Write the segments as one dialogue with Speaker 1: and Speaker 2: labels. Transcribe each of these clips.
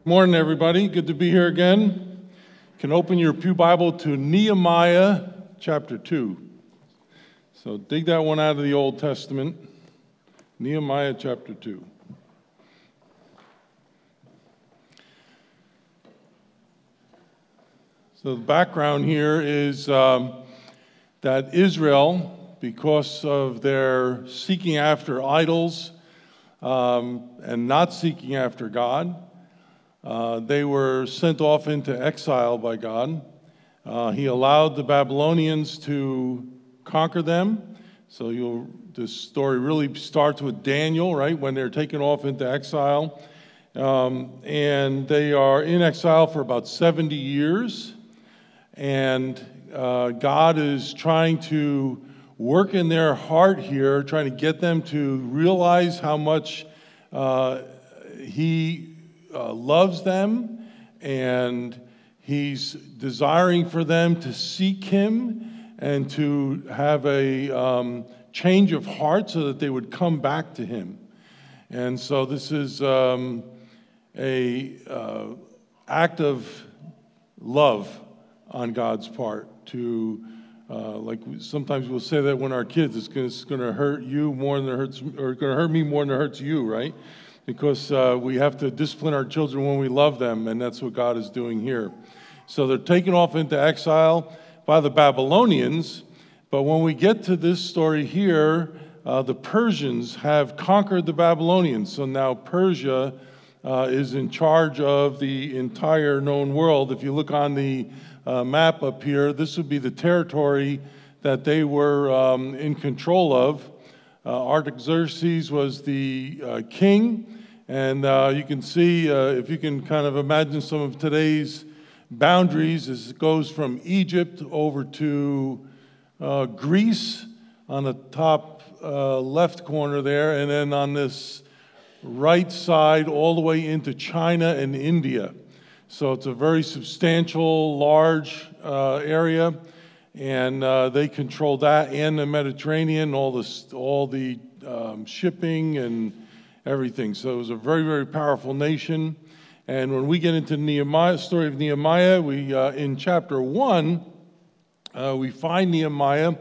Speaker 1: Morning, everybody. Good to be here again. You can open your pew Bible to Nehemiah chapter 2. So dig that one out of the Old Testament. Nehemiah chapter 2. So the background here is that Israel, because of their seeking after idols and not seeking after God, they were sent off into exile by God. He allowed the Babylonians to conquer them. So this story really starts with Daniel, right, when they're taken off into exile. And they are in exile for about 70 years. And God is trying to work in their heart here, trying to get them to realize how much He loves them, and He's desiring for them to seek Him and to have a change of heart so that they would come back to Him. And so this is a act of love on God's part to, like sometimes we'll say that when our kids, it's going to hurt you more than it hurts, or going to hurt me more than it hurts you, right? Because we have to discipline our children when we love them, and that's what God is doing here. So they're taken off into exile by the Babylonians, but when we get to this story here, the Persians have conquered the Babylonians. So now Persia is in charge of the entire known world. If you look on the map up here, this would be the territory that they were in control of. Artaxerxes was the king, and you can see, if you can kind of imagine some of today's boundaries, as it goes from Egypt over to Greece on the top left corner there, and then on this right side all the way into China and India. So it's a very substantial, large area. And they control that and the Mediterranean, all the shipping and everything. So it was a very, very powerful nation. And when we get into Nehemiah, story of Nehemiah, we in chapter 1, we find Nehemiah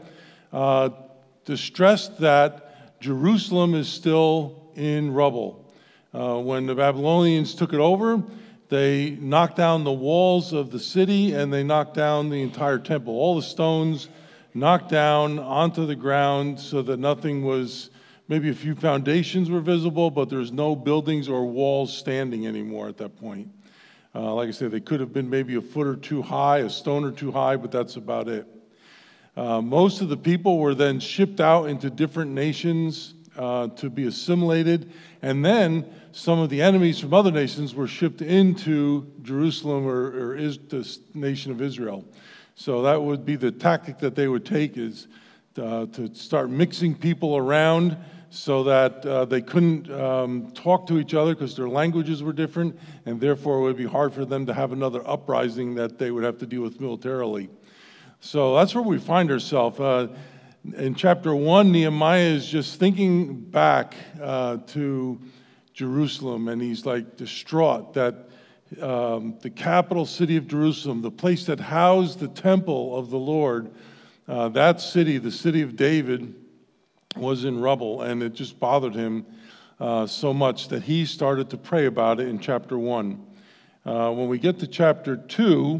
Speaker 1: distressed that Jerusalem is still in rubble. When the Babylonians took it over, they knocked down the walls of the city, and they knocked down the entire temple. All the stones knocked down onto the ground so that nothing was, maybe a few foundations were visible, but there's no buildings or walls standing anymore at that point. Like I said, they could have been maybe a foot or two high, a stone or two high, but that's about it. Most of the people were then shipped out into different nations to be assimilated, and then some of the enemies from other nations were shipped into Jerusalem or is the nation of Israel. So that would be the tactic that they would take, is to start mixing people around so that they couldn't talk to each other because their languages were different, and therefore it would be hard for them to have another uprising that they would have to deal with militarily. So that's where we find ourselves. In chapter 1, Nehemiah is just thinking back to Jerusalem, and he's like distraught that the capital city of Jerusalem, the place that housed the temple of the Lord, that city, the city of David, was in rubble, and it just bothered him so much that he started to pray about it in chapter 1. When we get to chapter 2,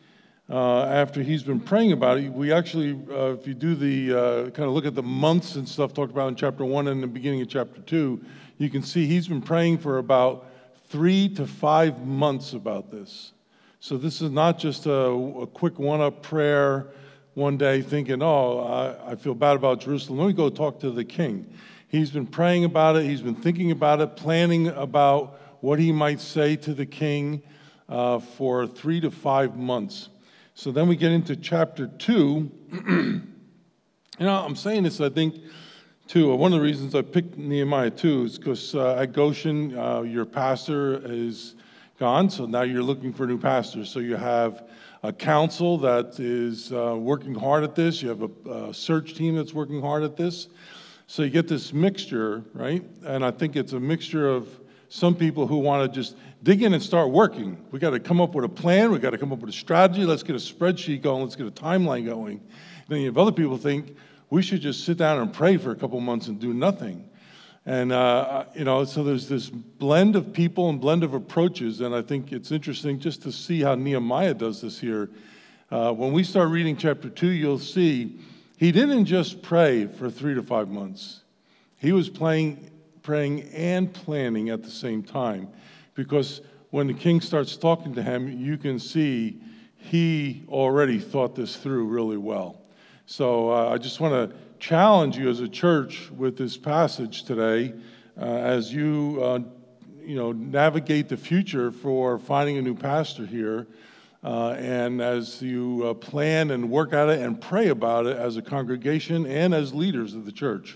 Speaker 1: after he's been praying about it, we actually, if you do the kind of look at the months and stuff talked about in chapter 1 and the beginning of chapter 2, you can see he's been praying for about 3 to 5 months about this. So this is not just a quick one-up prayer one day thinking, I feel bad about Jerusalem. Let me go talk to the king. He's been praying about it. He's been thinking about it, planning about what he might say to the king for 3 to 5 months. So then we get into chapter 2. I'm saying this, I think, too. One of the reasons I picked Nehemiah 2 is because at Goshen, your pastor is gone, so now you're looking for a new pastor. So you have a council that is working hard at this. You have a search team that's working hard at this. So you get this mixture, right? And I think it's a mixture of some people who want to just dig in and start working. We got to come up with a plan. We got to come up with a strategy. Let's get a spreadsheet going. Let's get a timeline going. And then you have other people think we should just sit down and pray for a couple months and do nothing. And, so there's this blend of people and blend of approaches, and I think it's interesting just to see how Nehemiah does this here. When we start reading chapter 2, you'll see he didn't just pray for 3 to 5 months. He was praying and planning at the same time, because when the king starts talking to him, you can see he already thought this through really well. So I just want to challenge you as a church with this passage today as you navigate the future for finding a new pastor here, and as you plan and work at it and pray about it as a congregation and as leaders of the church.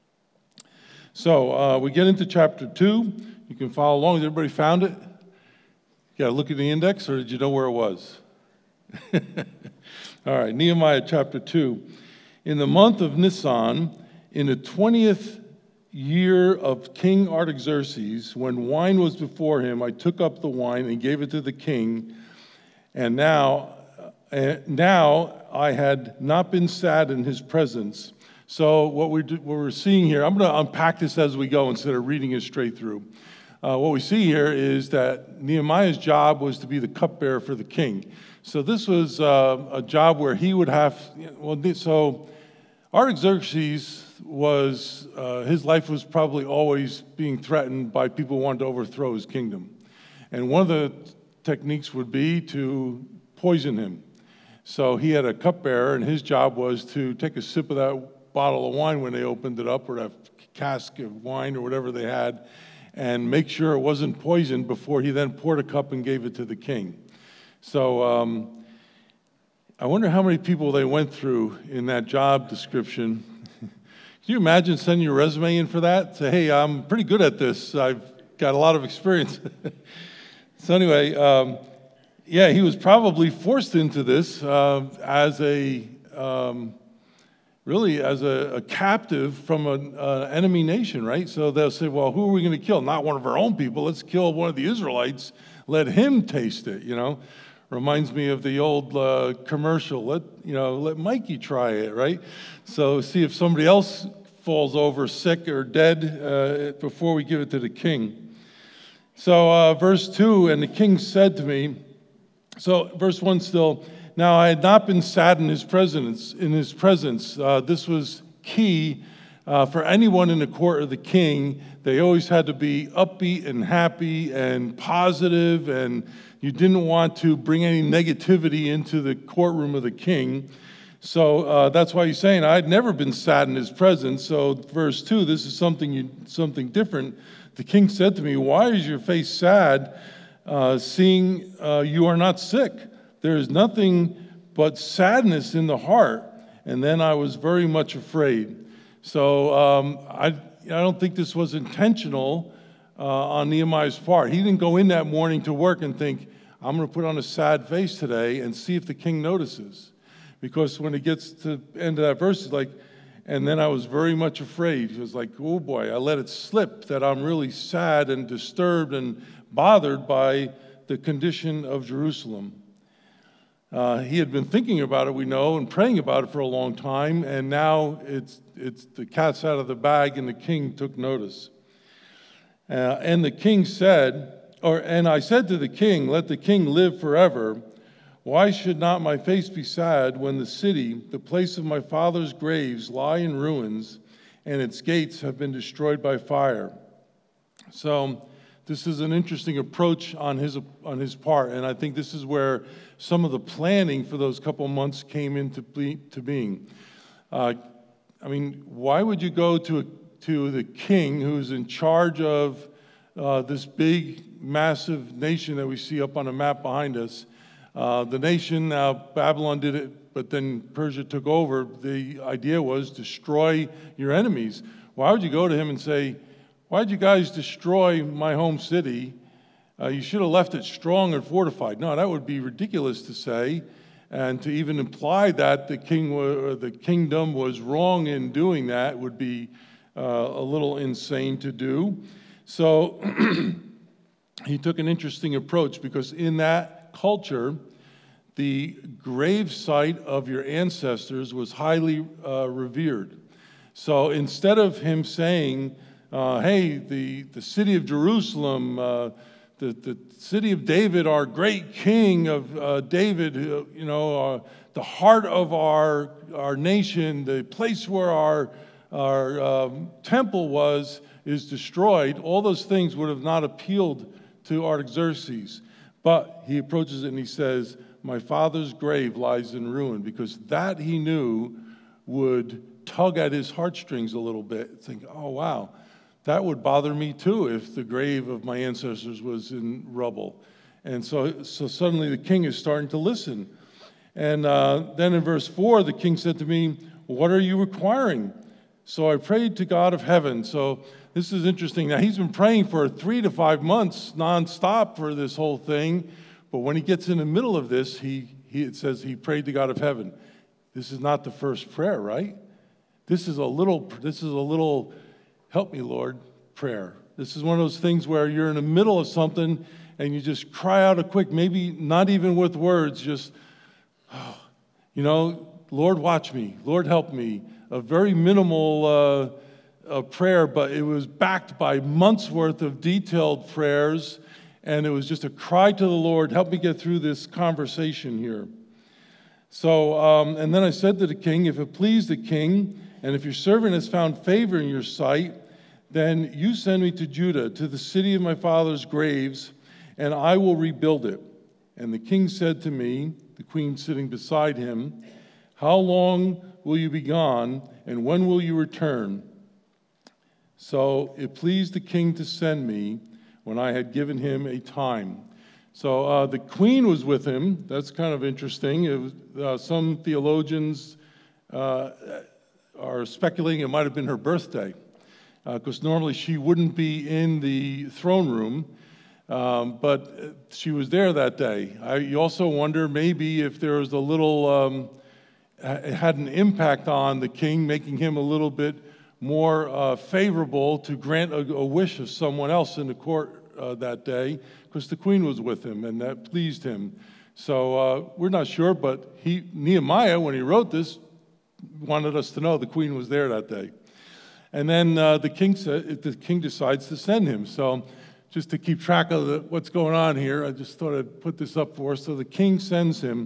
Speaker 1: So we get into chapter 2. You can follow along. Has everybody found it? You got to look at the index, or did you know where it was? All right, Nehemiah chapter 2. In the month of Nisan, in the 20th year of King Artaxerxes, when wine was before him, I took up the wine and gave it to the king. And now I had not been sad in his presence. So what we're seeing here, I'm going to unpack this as we go instead of reading it straight through. What we see here is that Nehemiah's job was to be the cupbearer for the king. So this was a job where he would have, so Artaxerxes was, his life was probably always being threatened by people who wanted to overthrow his kingdom. And one of the techniques would be to poison him. So he had a cupbearer, and his job was to take a sip of that bottle of wine when they opened it up, or that cask of wine or whatever they had, and make sure it wasn't poisoned before he then poured a cup and gave it to the king. So I wonder how many people they went through in that job description. Can you imagine sending your resume in for that? Say, hey, I'm pretty good at this. I've got a lot of experience. So anyway, he was probably forced into this as a captive from an enemy nation, right? So they'll say, well, who are we going to kill? Not one of our own people. Let's kill one of the Israelites. Let him taste it, Reminds me of the old commercial. Let Mikey try it, right? So see if somebody else falls over sick or dead before we give it to the king. So verse 2, and the king said to me, so verse 1 still, now I had not been sad in his presence. This was key for anyone in the court of the king. They always had to be upbeat and happy and positive, and you didn't want to bring any negativity into the courtroom of the king. So that's why he's saying, I had never been sad in his presence. So verse 2, this is something different. The king said to me, why is your face sad, seeing you are not sick? There is nothing but sadness in the heart. And then I was very much afraid. So I don't think this was intentional on Nehemiah's part. He didn't go in that morning to work and think, I'm going to put on a sad face today and see if the king notices. Because when it gets to the end of that verse, it's like, and then I was very much afraid. He was like, oh boy, I let it slip that I'm really sad and disturbed and bothered by the condition of Jerusalem. He had been thinking about it, we know, and praying about it for a long time, and now it's the cat's out of the bag, and the king took notice. And the king said, and I said to the king, let the king live forever. Why should not my face be sad when the city, the place of my father's graves, lie in ruins, and its gates have been destroyed by fire? So this is an interesting approach on his part, and I think this is where some of the planning for those couple months came into being. Why would you go to the king who's in charge of this big, massive nation that we see up on the map behind us? The nation, Babylon did it, but then Persia took over. The idea was destroy your enemies. Why would you go to him and say, why'd you guys destroy my home city? You should have left it strong and fortified. No, that would be ridiculous to say, and to even imply that the kingdom was wrong in doing that would be a little insane to do. So he took an interesting approach, because in that culture, the grave site of your ancestors was highly revered. So instead of him saying, hey, the city of Jerusalem, the city of David, our great king of David, the heart of our nation, the place where our temple was, is destroyed, all those things would have not appealed to Artaxerxes. But he approaches it and he says, my father's grave lies in ruin, because that he knew would tug at his heartstrings a little bit. Think, oh, wow, that would bother me too if the grave of my ancestors was in rubble. And so suddenly the king is starting to listen. And then in verse 4, the king said to me, what are you requiring? So I prayed to God of heaven. So this is interesting. Now, he's been praying for 3 to 5 months nonstop for this whole thing. But when he gets in the middle of this, it says he prayed to God of heaven. This is not the first prayer, right? This is a little help me, Lord, prayer. This is one of those things where you're in the middle of something and you just cry out a quick, maybe not even with words, just, Lord, watch me. Lord, help me. A very minimal prayer, but it was backed by months' worth of detailed prayers. And it was just a cry to the Lord, help me get through this conversation here. So, and then I said to the king, if it please the king, and if your servant has found favor in your sight, then you send me to Judah, to the city of my father's graves, and I will rebuild it. And the king said to me, the queen sitting beside him, how long will you be gone, and when will you return? So it pleased the king to send me, when I had given him a time. So the queen was with him. That's kind of interesting. It was, some theologians are speculating it might have been her birthday, because normally she wouldn't be in the throne room, but she was there that day. You also wonder maybe if there was a little, it had an impact on the king, making him a little bit more favorable to grant a wish of someone else in the court that day, because the queen was with him, and that pleased him. So we're not sure, but Nehemiah, when he wrote this, wanted us to know the queen was there that day. And then the king decides to send him. So just to keep track of what's going on here, I just thought I'd put this up for us. So the king sends him.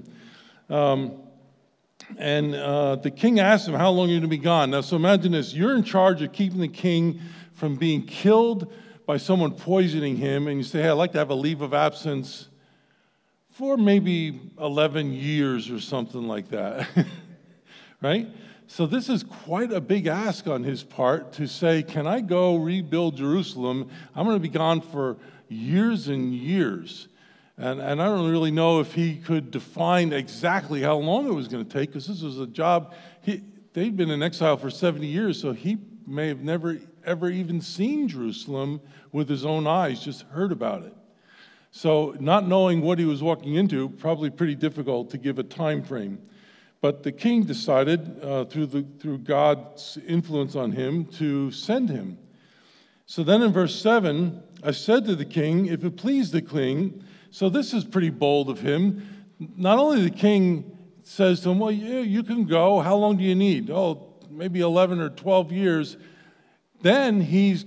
Speaker 1: And the king asked him, how long are you going to be gone? Now, so imagine this. You're in charge of keeping the king from being killed by someone poisoning him. And you say, hey, I'd like to have a leave of absence for maybe 11 years or something like that. Right? So this is quite a big ask on his part to say, can I go rebuild Jerusalem? I'm going to be gone for years and years. And I don't really know if he could define exactly how long it was going to take, because this was a job. They'd been in exile for 70 years, so he may have never, ever even seen Jerusalem with his own eyes, just heard about it. So not knowing what he was walking into, probably pretty difficult to give a time frame. But the king decided, through God's influence on him, to send him. So then in verse 7, I said to the king, if it please the king, so this is pretty bold of him. Not only the king says to him, well, yeah, you can go. How long do you need? Oh, maybe 11 or 12 years. Then he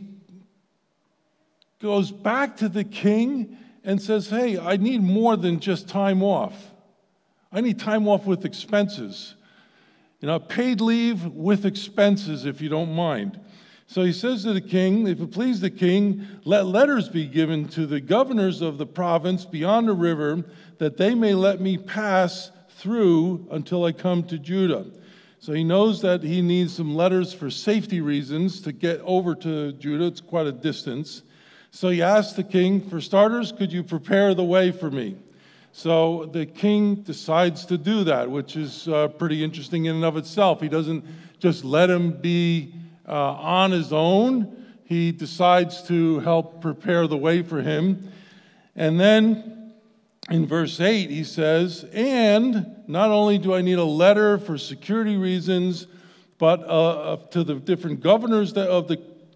Speaker 1: goes back to the king and says, hey, I need more than just time off. I need time off with expenses. Paid leave with expenses, if you don't mind. So he says to the king, if it please the king, let letters be given to the governors of the province beyond the river, that they may let me pass through until I come to Judah. So he knows that he needs some letters for safety reasons to get over to Judah. It's quite a distance. So he asked the king, for starters, could you prepare the way for me? So the king decides to do that, which is pretty interesting in and of itself. He doesn't just let him be on his own. He decides to help prepare the way for him. And then in verse 8, he says, and not only do I need a letter for security reasons, but to the different governors of the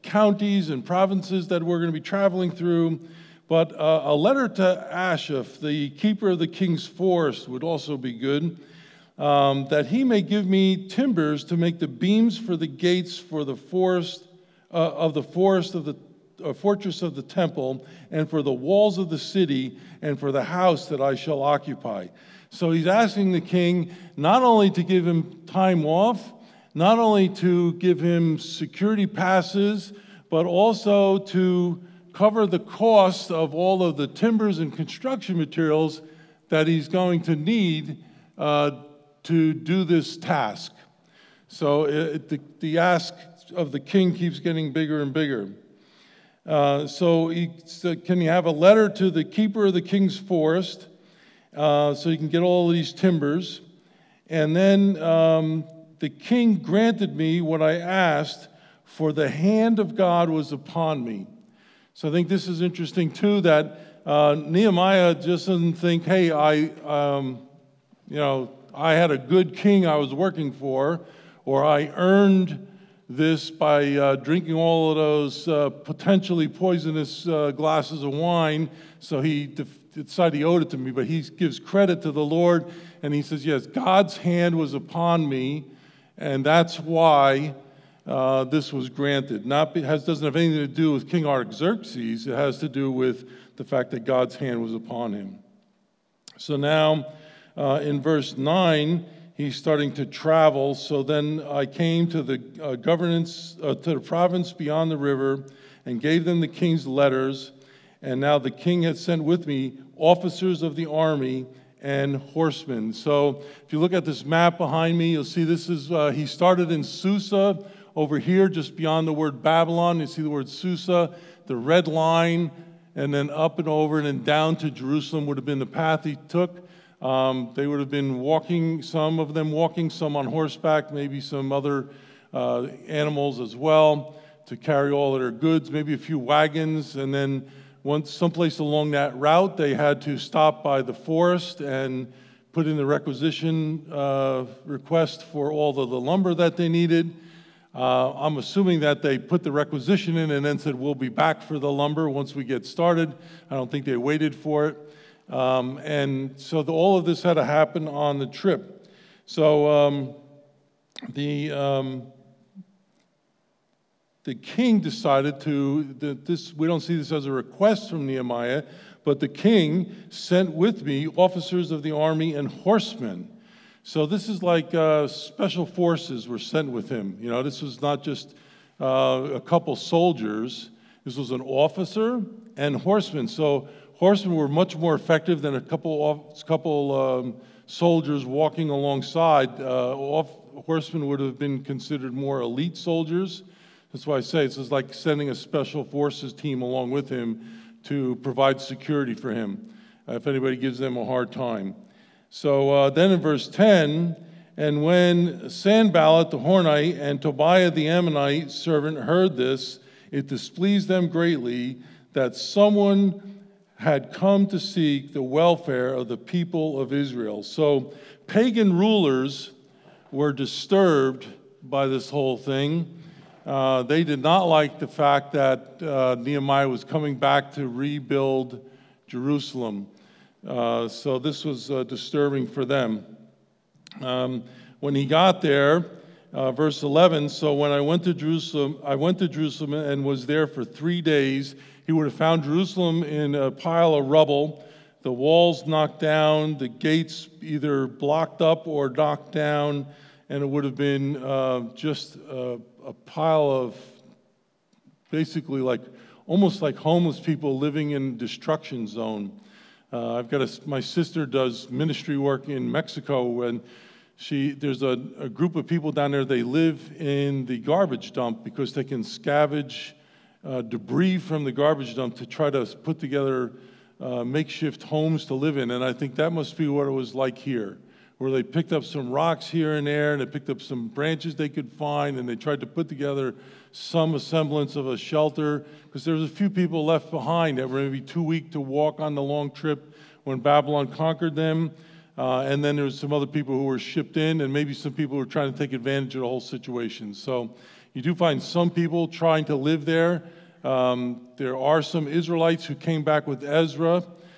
Speaker 1: counties and provinces that we're going to be traveling through. But a letter to Asaph, the keeper of the king's forest, would also be good, that he may give me timbers to make the beams for the gates for the forest of the fortress of the temple, and for the walls of the city, and for the house that I shall occupy. So he's asking the king not only to give him time off, not only to give him security passes, but also to cover the cost of all of the timbers and construction materials that he's going to need to do this task. So the ask of the king keeps getting bigger and bigger. So he said, can you have a letter to the keeper of the king's forest so you can get all of these timbers? And then the king granted me what I asked, for the hand of God was upon me. So I think this is interesting too, that Nehemiah just doesn't think, hey, I had a good king I was working for, or I earned this by drinking all of those potentially poisonous glasses of wine, so he decided he owed it to me. But he gives credit to the Lord, and he says, yes, God's hand was upon me, and that's why this was granted. Doesn't have anything to do with King Artaxerxes. It has to do with the fact that God's hand was upon him. So now, in verse 9, he's starting to travel. So then I came to the to the province beyond the river, and gave them the king's letters. And now the king had sent with me officers of the army and horsemen. So if you look at this map behind me, you'll see this is he started in Susa. Over here, just beyond the word Babylon, you see the word Susa, the red line, and then up and over and then down to Jerusalem would have been the path he took. They would have been walking, some of them walking, some on horseback, maybe some other animals as well, to carry all of their goods, maybe a few wagons. And then someplace along that route, they had to stop by the forest and put in the requisition request for all of the lumber that they needed. I'm assuming that they put the requisition in and then said, we'll be back for the lumber once we get started. I don't think they waited for it. And so all of this had to happen on the trip. So the king decided we don't see this as a request from Nehemiah, but the king sent with me officers of the army and horsemen. So this is like special forces were sent with him. You know, this was not just a couple soldiers. This was an officer and horsemen. So horsemen were much more effective than a couple soldiers walking alongside. Horsemen would have been considered more elite soldiers. That's why I say it's like sending a special forces team along with him to provide security for him if anybody gives them a hard time. So then in verse 10, and when Sanballat the Hornite and Tobiah the Ammonite servant heard this, it displeased them greatly that someone had come to seek the welfare of the people of Israel. So pagan rulers were disturbed by this whole thing. They did not like the fact that Nehemiah was coming back to rebuild Jerusalem. So this was disturbing for them. When he got there, verse 11, so when I went to Jerusalem and was there for 3 days. He would have found Jerusalem in a pile of rubble, the walls knocked down, the gates either blocked up or knocked down, and it would have been just a pile of basically almost like homeless people living in a destruction zone. My sister does ministry work in Mexico, and there's a group of people down there. They live in the garbage dump because they can scavenge debris from the garbage dump to try to put together makeshift homes to live in. And I think that must be what it was like here, where they picked up some rocks here and there, and they picked up some branches they could find, and they tried to put together some semblance of a shelter, because there was a few people left behind that were maybe too weak to walk on the long trip when Babylon conquered them. And then there was some other people who were shipped in, and maybe some people who were trying to take advantage of the whole situation. So, You do find some people trying to live there. There are some Israelites who came back with Ezra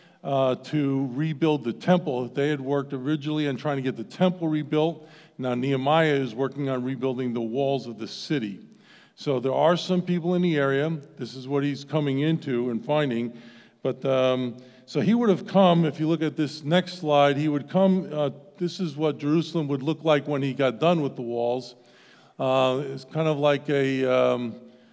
Speaker 1: to rebuild the temple. They had worked originally on trying to get the temple rebuilt. Now Nehemiah is working on rebuilding the walls of the city. So there are some people in the area. This is what he's coming into and finding. But so he would have come, if you look at this next slide, he would come, this is what Jerusalem would look like when he got done with the walls. It's kind of like a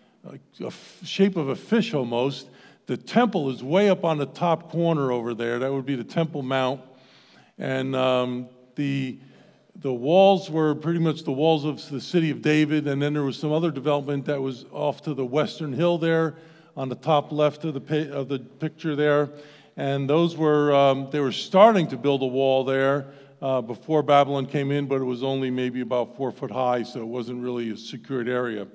Speaker 1: shape of a fish almost. The temple is way up on the top corner over there. That would be the Temple Mount. And the walls were pretty much the walls of the city of David, and then there was some other development that was off to the western hill there on the top left of the picture there. And those were, they were starting to build a wall there before Babylon came in, but it was only maybe about 4 foot high, so it wasn't really a secured area.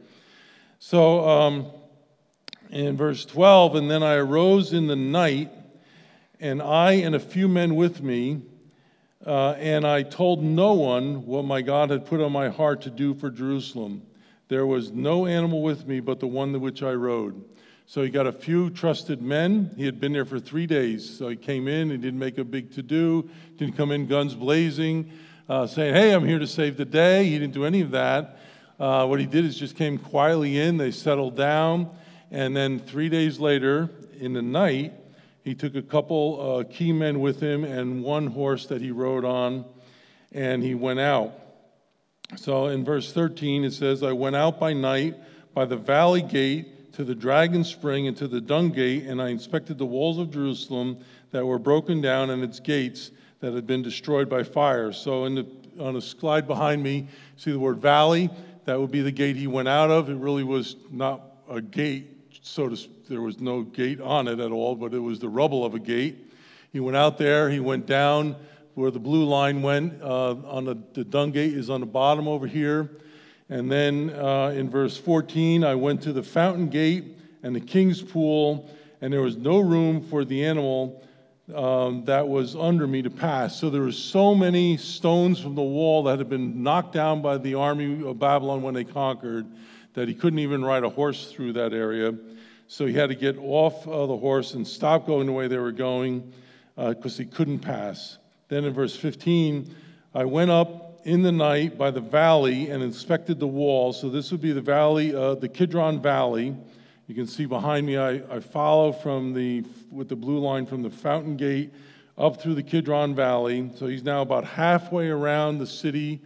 Speaker 1: So in verse 12, and then I arose in the night, and I and a few men with me, and I told no one what my God had put on my heart to do for Jerusalem. There was no animal with me but the one to which I rode. So he got a few trusted men. He had been there for 3 days. So he came in, he didn't make a big to-do, didn't come in guns blazing, saying, hey, I'm here to save the day. He didn't do any of that. What he did is just came quietly in, they settled down, and then 3 days later, in the night, he took a couple key men with him and one horse that he rode on, and he went out. So in verse 13 it says, I went out by night by the valley gate to the dragon spring and to the dung gate, and I inspected the walls of Jerusalem that were broken down and its gates that had been destroyed by fire. So on a slide behind me, see the word valley. That would be the gate he went out of. It really was not a gate, there was no gate on it at all, but it was the rubble of a gate. He went out there, he went down where the blue line went. On the dung gate is on the bottom over here. And then in verse 14, I went to the fountain gate and the king's pool, and there was no room for the animal that was under me to pass. So there were so many stones from the wall that had been knocked down by the army of Babylon when they conquered that he couldn't even ride a horse through that area. So he had to get off the horse and stop going the way they were going because he couldn't pass. Then in verse 15, I went up in the night by the valley and inspected the wall. So this would be the valley, the Kidron Valley. You can see behind me, I follow with the blue line from the fountain gate up through the Kidron Valley. So he's now about halfway around the city.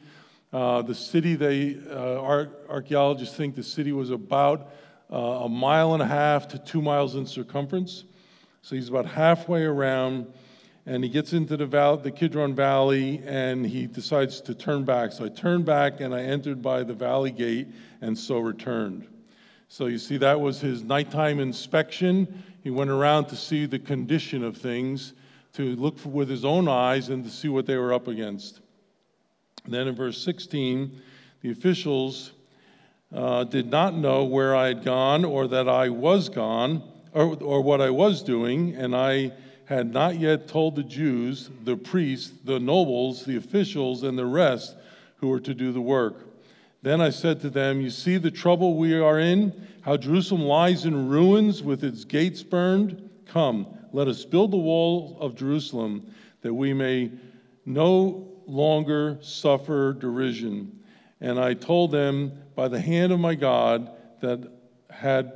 Speaker 1: Archaeologists think the city was about 1.5 miles to 2 miles in circumference. So he's about halfway around, and he gets into the Kidron Valley, and he decides to turn back. So I turned back, and I entered by the valley gate, and so returned. So you see, that was his nighttime inspection. He went around to see the condition of things, to look with his own eyes and to see what they were up against. Then in verse 16, the officials did not know where I had gone or that I was gone or what I was doing, and I had not yet told the Jews, the priests, the nobles, the officials, and the rest who were to do the work. Then I said to them, you see the trouble we are in, how Jerusalem lies in ruins with its gates burned? Come, let us build the wall of Jerusalem that we may no longer suffer derision. And I told them by the hand of my God that had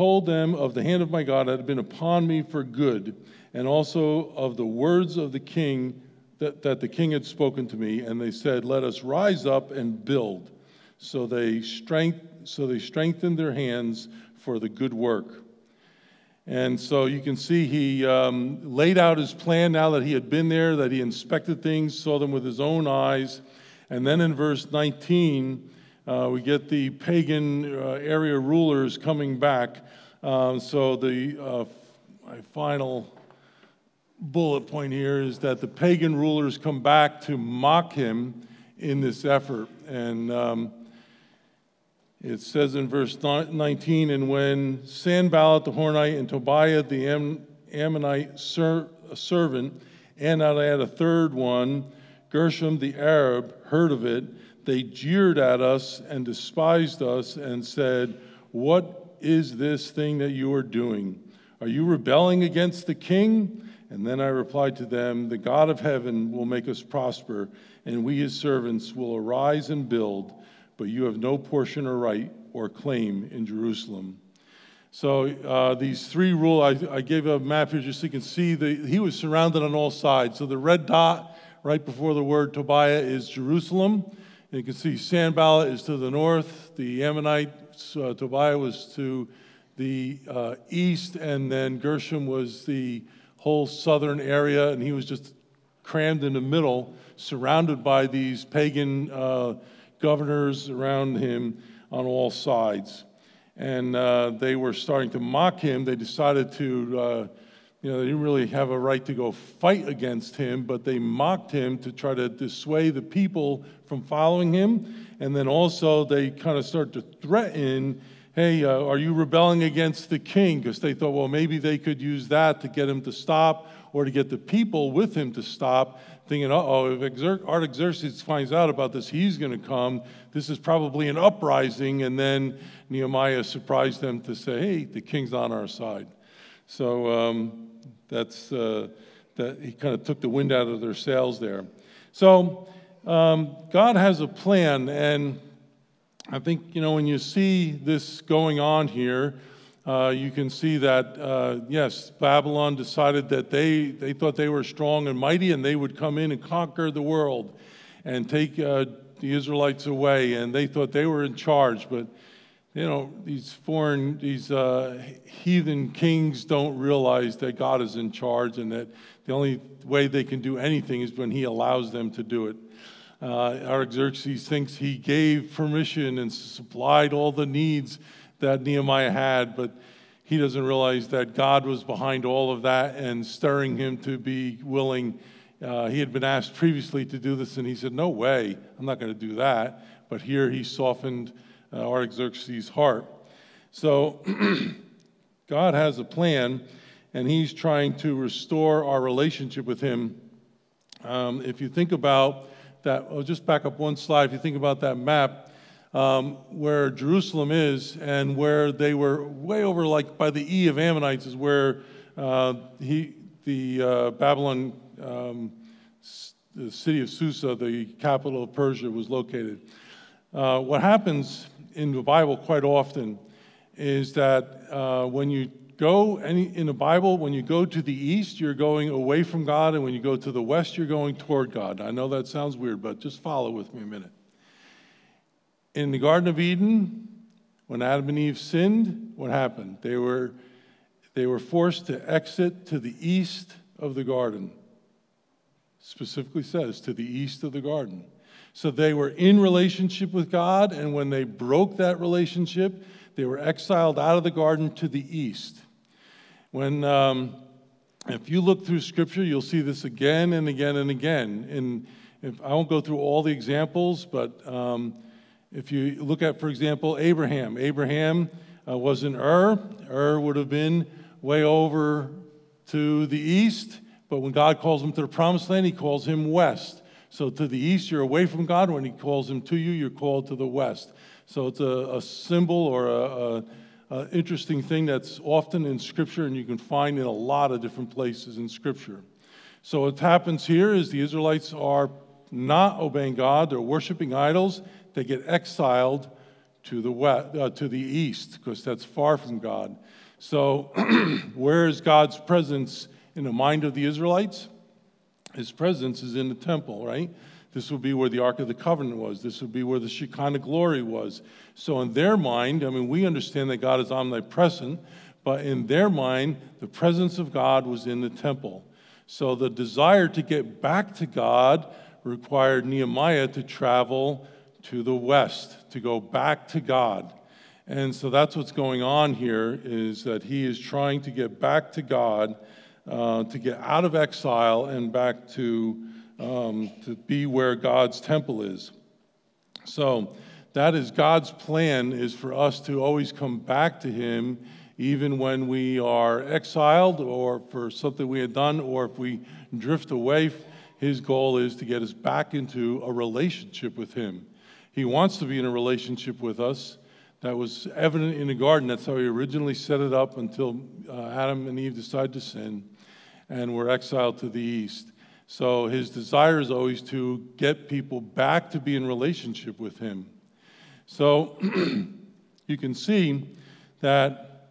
Speaker 1: been upon me for good, and also of the words of the king that the king had spoken to me. And they said, let us rise up and build. So they strengthened their hands for the good work. And so you can see he laid out his plan now that he had been there, that he inspected things, saw them with his own eyes. And then in verse 19, we get the pagan area rulers coming back. So my final bullet point here is that the pagan rulers come back to mock him in this effort. And it says in verse 19, and when Sanballat the Horonite and Tobiah the Ammonite servant, and I had a third one, Gershom the Arab, heard of it, they jeered at us and despised us and said, "What is this thing that you are doing? Are you rebelling against the king?" And then I replied to them, "The God of heaven will make us prosper, and we his servants will arise and build, but you have no portion or right or claim in Jerusalem." So these three rules, I gave a map here just so you can see, he was surrounded on all sides. So the red dot right before the word Tobiah is Jerusalem. And you can see Sanballat is to the north, the Ammonites, Tobiah was to the east, and then Gershom was the whole southern area, and he was just crammed in the middle, surrounded by these pagan governors around him on all sides. And they were starting to mock him. They decided to, they didn't really have a right to go fight against him, but they mocked him to try to dissuade the people from following him. And then also they kind of started to threaten, "Hey, are you rebelling against the king?" Because they thought, well, maybe they could use that to get him to stop or to get the people with him to stop, thinking, if Artaxerxes finds out about this, he's going to come. This is probably an uprising. And then Nehemiah surprised them to say, "Hey, the king's on our side." So that he kind of took the wind out of their sails there. So God has a plan, and I think, when you see this going on here, you can see that, yes, Babylon decided that they thought they were strong and mighty, and they would come in and conquer the world and take the Israelites away, and they thought they were in charge. But, these heathen kings don't realize that God is in charge, and that the only way they can do anything is when he allows them to do it. Artaxerxes thinks he gave permission and supplied all the needs that Nehemiah had, but he doesn't realize that God was behind all of that and stirring him to be willing. He had been asked previously to do this, and he said, "No way, I'm not going to do that." But here he softened Artaxerxes' heart. So God has a plan, and he's trying to restore our relationship with him. If you think about that, I'll just back up one slide. If you think about that map, where Jerusalem is and where they were way over, like by the E of Ammonites, is where Babylon, the city of Susa, the capital of Persia, was located. What happens in the Bible quite often is that when you go in the Bible, when you go to the east, you're going away from God, and when you go to the west, you're going toward God. I know that sounds weird, but just follow with me a minute. In the Garden of Eden, when Adam and Eve sinned, what happened? They were forced to exit to the east of the garden. Specifically says, to the east of the garden. So they were in relationship with God, and when they broke that relationship, they were exiled out of the garden to the east. If you look through Scripture, you'll see this again and again and again. And I won't go through all the examples, but if you look at, for example, Abraham. Abraham was in Ur. Ur would have been way over to the east, but when God calls him to the promised land, he calls him west. So to the east, you're away from God. When he calls him to you, you're called to the west. So it's a symbol or an interesting thing that's often in Scripture, and you can find in a lot of different places in Scripture. So what happens here is the Israelites are not obeying God. They're worshiping idols. They get exiled to the east, because that's far from God. So where is God's presence in the mind of the Israelites? His presence is in the temple, right? This would be where the Ark of the Covenant was. This would be where the Shekinah glory was. So in their mind, we understand that God is omnipresent, but in their mind, the presence of God was in the temple. So the desire to get back to God required Nehemiah to travel to the west, to go back to God. And so that's what's going on here, is that he is trying to get back to God, to get out of exile and back to be where God's temple is. So that is God's plan, is for us to always come back to him, even when we are exiled or for something we had done, or if we drift away. His goal is to get us back into a relationship with him. He wants to be in a relationship with us. That was evident in the garden. That's how he originally set it up until Adam and Eve decided to sin and were exiled to the east. So his desire is always to get people back to be in relationship with him. So you can see that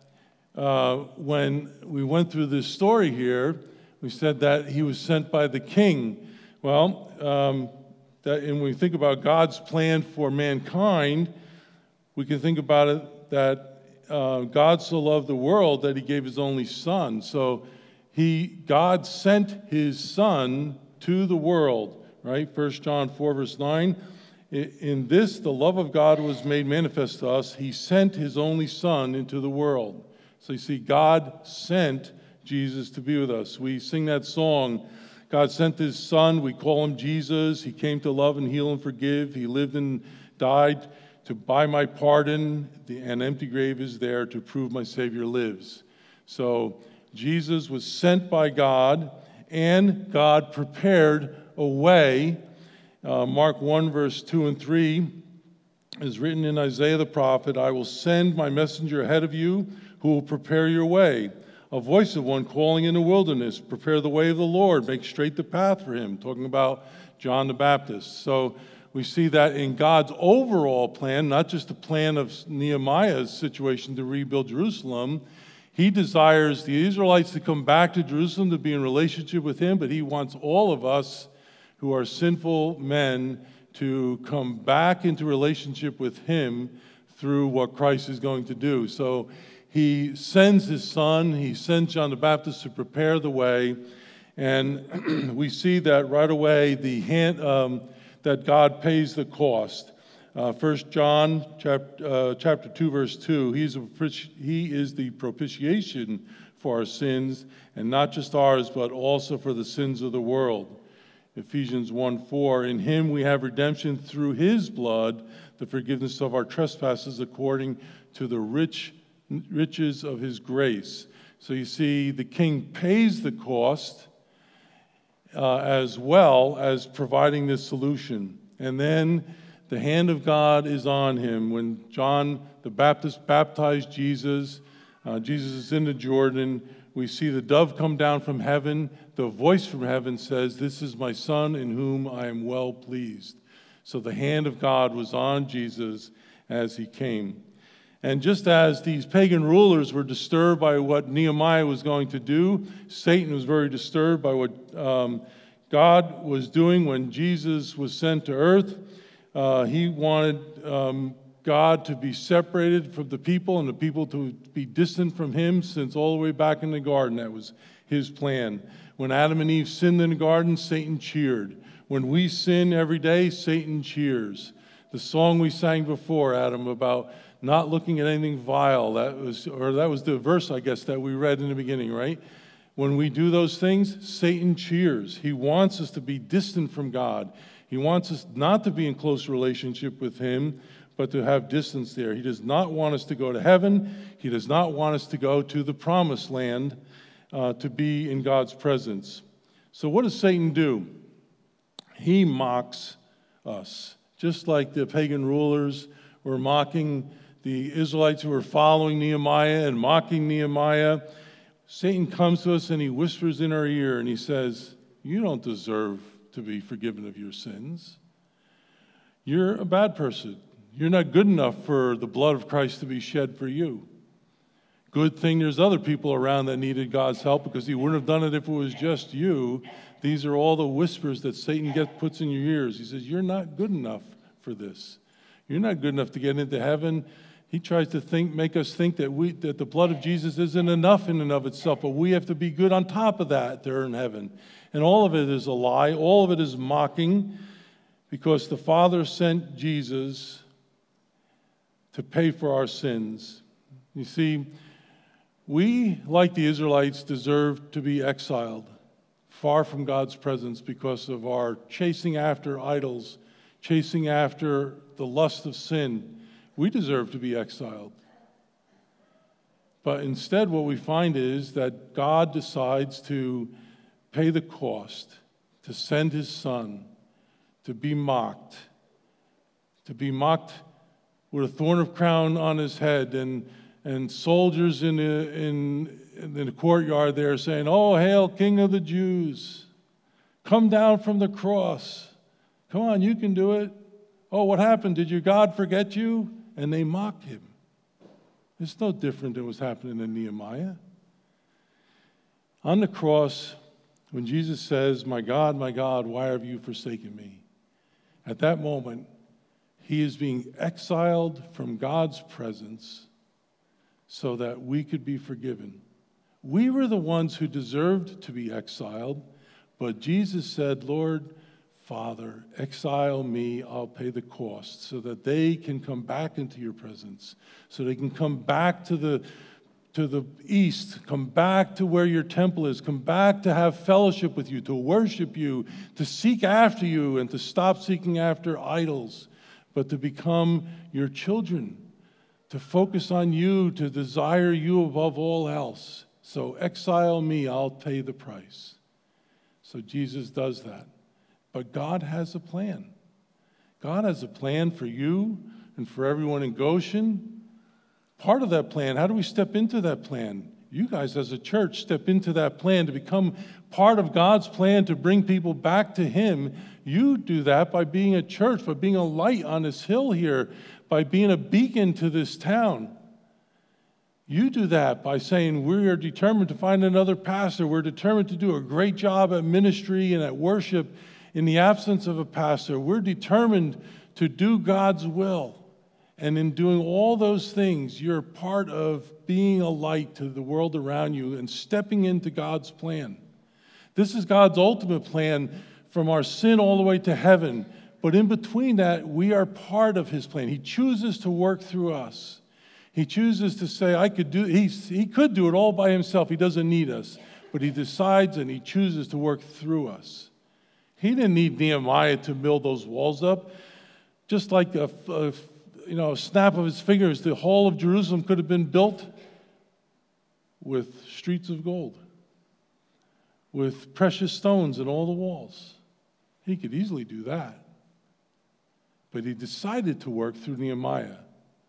Speaker 1: when we went through this story here, we said that he was sent by the king. Well, and when we think about God's plan for mankind, we can think about it that God so loved the world that he gave his only son. So God sent his son to the world, right? 1 John 4, verse 9. In this, the love of God was made manifest to us. He sent his only son into the world. So you see, God sent Jesus to be with us. We sing that song, God sent his son. We call him Jesus. He came to love and heal and forgive. He lived and died to buy my pardon. An empty grave is there to prove my Savior lives. So Jesus was sent by God, and God prepared a way. Mark 1, verse 2 and 3 is written in Isaiah the prophet, I will send my messenger ahead of you who will prepare your way. A voice of one calling in the wilderness, prepare the way of the Lord, make straight the path for him, talking about John the Baptist. So we see that in God's overall plan, not just the plan of Nehemiah's situation to rebuild Jerusalem. He desires the Israelites to come back to Jerusalem to be in relationship with him, but he wants all of us who are sinful men to come back into relationship with him through what Christ is going to do. So he sends his son, he sends John the Baptist to prepare the way, and we see that right away that God pays the cost. 1 John chapter 2, verse 2, he is the propitiation for our sins, and not just ours, but also for the sins of the world. Ephesians 1:4, in him we have redemption through his blood, the forgiveness of our trespasses according to the riches of his grace. So you see, the king pays the cost as well as providing this solution. And then the hand of God is on him. When John the Baptist baptized Jesus, Jesus is in the Jordan. We see the dove come down from heaven. The voice from heaven says, this is my son in whom I am well pleased. So the hand of God was on Jesus as he came. And just as these pagan rulers were disturbed by what Nehemiah was going to do, Satan was very disturbed by what God was doing when Jesus was sent to earth. He wanted God to be separated from the people and the people to be distant from him since all the way back in the garden. That was his plan. When Adam and Eve sinned in the garden, Satan cheered. When we sin every day, Satan cheers. The song we sang before, Adam, about not looking at anything vile, that was the verse, I guess, that we read in the beginning, right? When we do those things, Satan cheers. He wants us to be distant from God. He wants us not to be in close relationship with him, but to have distance there. He does not want us to go to heaven. He does not want us to go to the promised land to be in God's presence. So what does Satan do? He mocks us. Just like the pagan rulers were mocking the Israelites who were following Nehemiah and mocking Nehemiah, Satan comes to us and he whispers in our ear and he says, you don't deserve to be forgiven of your sins. You're a bad person. You're not good enough for the blood of Christ to be shed for you. Good thing there's other people around that needed God's help because he wouldn't have done it if it was just you. These are all the whispers that Satan puts in your ears. He says, you're not good enough for this. You're not good enough to get into heaven. He tries to make us think that the blood of Jesus isn't enough in and of itself, but we have to be good on top of that to earn heaven. And all of it is a lie. All of it is mocking because the Father sent Jesus to pay for our sins. You see, we, like the Israelites, deserve to be exiled, far from God's presence because of our chasing after idols, chasing after the lust of sin. We deserve to be exiled. But instead, what we find is that God decides to pay the cost, to send his son, to be mocked, to be mocked with a thorn of crown on his head, and soldiers in the courtyard there saying, "Oh, hail, King of the Jews. Come down from the cross. Come on, you can do it. Oh, what happened? Did your God forget you?" And they mocked him. It's no different than what's happening in Nehemiah. On the cross, when Jesus says, my God, why have you forsaken me?" At that moment, he is being exiled from God's presence so that we could be forgiven. We were the ones who deserved to be exiled, but Jesus said, "Lord, Father, exile me, I'll pay the cost," so that they can come back into your presence, so they can come back to the east, come back to where your temple is, come back to have fellowship with you, to worship you, to seek after you, and to stop seeking after idols, but to become your children, to focus on you, to desire you above all else. So exile me, I'll pay the price. So Jesus does that. But God has a plan. God has a plan for you and for everyone in Goshen. Part of that plan, how do we step into that plan? You guys as a church step into that plan to become part of God's plan to bring people back to Him. You do that by being a church, by being a light on this hill here, by being a beacon to this town. You do that by saying, we are determined to find another pastor. We're determined to do a great job at ministry and at worship in the absence of a pastor. We're determined to do God's will. And in doing all those things, you're part of being a light to the world around you and stepping into God's plan. This is God's ultimate plan from our sin all the way to heaven. But in between that, we are part of His plan. He chooses to work through us. He chooses to say, He could do it all by Himself. He doesn't need us. But He decides and He chooses to work through us. He didn't need Nehemiah to build those walls up. Just like a snap of his fingers, the whole of Jerusalem could have been built with streets of gold, with precious stones in all the walls. He could easily do that. But he decided to work through Nehemiah,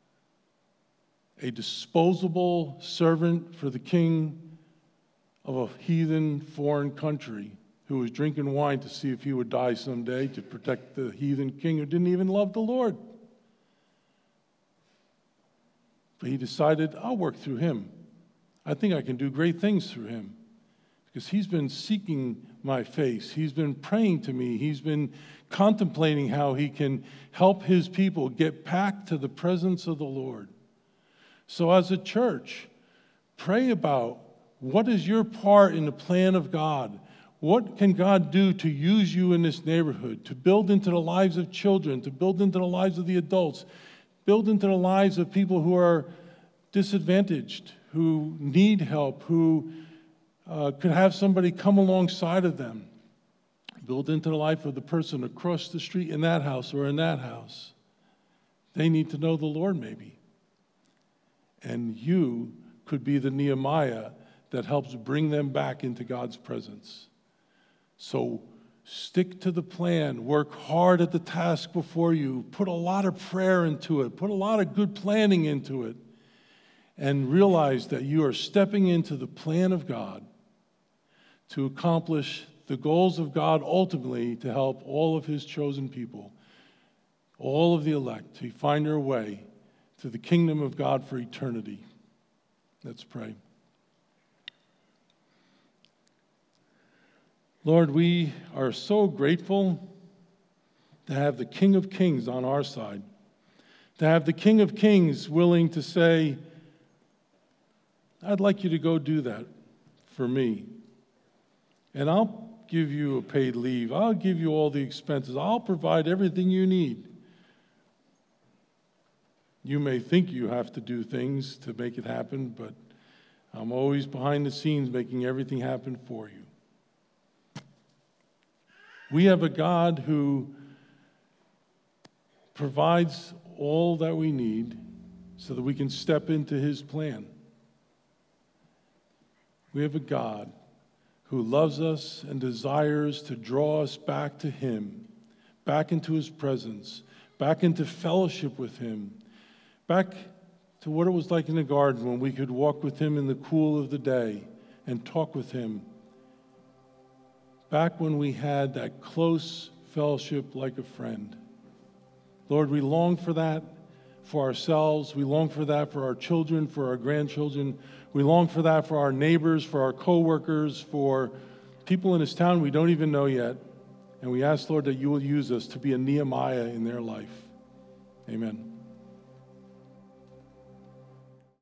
Speaker 1: a disposable servant for the king of a heathen foreign country who was drinking wine to see if he would die someday to protect the heathen king who didn't even love the Lord. But he decided, I'll work through him. I think I can do great things through him. Because he's been seeking my face. He's been praying to me. He's been contemplating how he can help his people get back to the presence of the Lord. So as a church, pray about what is your part in the plan of God. What can God do to use you in this neighborhood, to build into the lives of children, to build into the lives of the adults, build into the lives of people who are disadvantaged, who need help, who could have somebody come alongside of them. Build into the life of the person across the street in that house or in that house. They need to know the Lord maybe. And you could be the Nehemiah that helps bring them back into God's presence. So stick to the plan. Work hard at the task before you. Put a lot of prayer into it. Put a lot of good planning into it. And realize that you are stepping into the plan of God to accomplish the goals of God, ultimately to help all of His chosen people, all of the elect, to find their way to the kingdom of God for eternity. Let's pray. Lord, we are so grateful to have the King of Kings on our side, to have the King of Kings willing to say, I'd like you to go do that for me. And I'll give you a paid leave. I'll give you all the expenses. I'll provide everything you need. You may think you have to do things to make it happen, but I'm always behind the scenes making everything happen for you. We have a God who provides all that we need so that we can step into His plan. We have a God who loves us and desires to draw us back to Him, back into His presence, back into fellowship with him, back to what it was like in the garden when we could walk with him in the cool of the day and talk with him, back when we had that close fellowship like a friend. Lord, we long for that for ourselves. We long for that for our children, for our grandchildren. We long for that for our neighbors, for our co-workers, for people in this town we don't even know yet. And we ask, Lord, that you will use us to be a Nehemiah in their life. Amen.